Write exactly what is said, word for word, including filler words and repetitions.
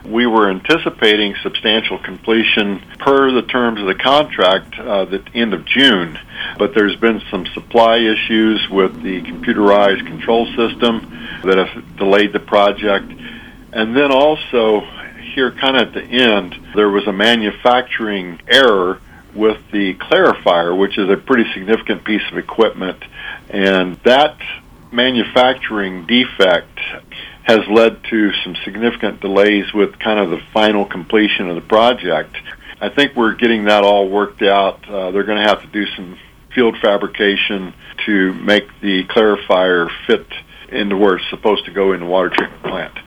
We were anticipating substantial completion per the terms of the contract uh, the end of June, but there's been some supply issues with the computerized control system that have delayed the project. And then also, here kind of at the end, there was a manufacturing error with the clarifier, which is a pretty significant piece of equipment, and that manufacturing defect has led to some significant delays with kind of the final completion of the project. I think we're getting that all worked out. Uh, they're going to have to do some field fabrication to make the clarifier fit into where it's supposed to go in the water treatment plant.